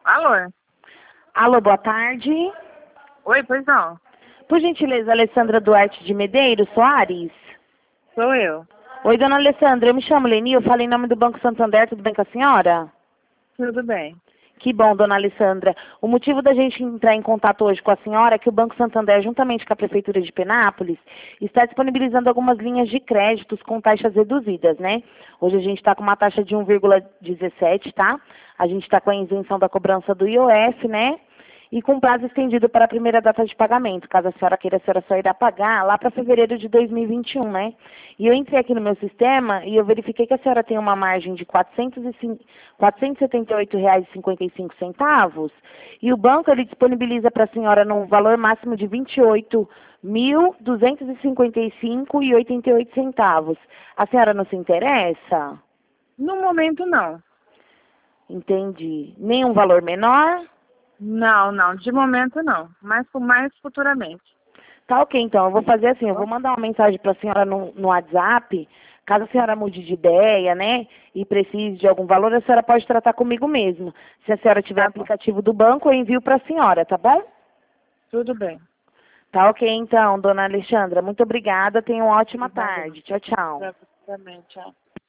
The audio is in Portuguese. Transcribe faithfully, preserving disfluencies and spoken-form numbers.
Alô? Alô, boa tarde. Oi, pois não. Por gentileza, Alessandra Duarte de Medeiros Soares? Sou eu. Oi, dona Alessandra, eu me chamo Leni, eu falei em nome do Banco Santander, tudo bem com a senhora? Tudo bem. Que bom, dona Alessandra. O motivo da gente entrar em contato hoje com a senhora é que o Banco Santander, juntamente com a Prefeitura de Penápolis, está disponibilizando algumas linhas de créditos com taxas reduzidas, né? Hoje a gente está com uma taxa de um vírgula dezessete, tá? A gente está com a isenção da cobrança do I O F, né? E com prazo estendido para a primeira data de pagamento. Caso a senhora queira, a senhora só irá pagar lá para fevereiro de dois mil e vinte e um, né? E eu entrei aqui no meu sistema e eu verifiquei que a senhora tem uma margem de quatrocentos e setenta e oito reais e cinquenta e cinco centavos e o banco ele disponibiliza para a senhora no valor máximo de vinte e oito mil duzentos e cinquenta e cinco reais e oitenta e oito centavos. A senhora não se interessa? No momento, não. Entendi. Nenhum valor menor? Não, não. De momento, não. Mas mais futuramente. Tá ok, então. Eu vou fazer assim, eu Tá vou bom? mandar uma mensagem para a senhora no, no WhatsApp. Caso a senhora mude de ideia, né, e precise de algum valor, a senhora pode tratar comigo mesmo. Se a senhora tiver Tá bom. aplicativo do banco, eu envio para a senhora, tá bom? Tudo bem. Tá ok, então, dona Alexandra. Muito obrigada. Tenha uma ótima Obrigada. tarde. Tchau, tchau. Pra você também. Tchau.